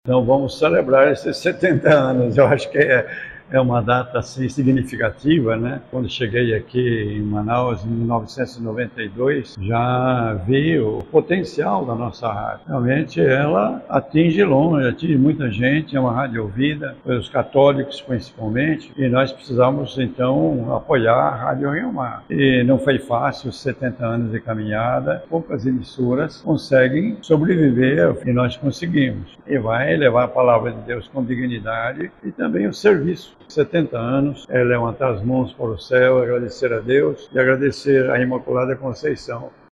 Então vamos celebrar esses 70 anos. Eu acho que é uma data assim, significativa, né? Quando cheguei aqui em Manaus, em 1992, já vi o potencial da nossa rádio. Realmente ela atinge longe, atinge muita gente, é uma rádio ouvida pelos católicos principalmente, e nós precisamos então apoiar a Rádio Rio Mar. E não foi fácil, 70 anos de caminhada, poucas emissoras conseguem sobreviver e nós conseguimos. E vai levar a palavra de Deus com dignidade e também o serviço. 70 anos, é levantar as mãos para o céu, agradecer a Deus e agradecer a Imaculada Conceição.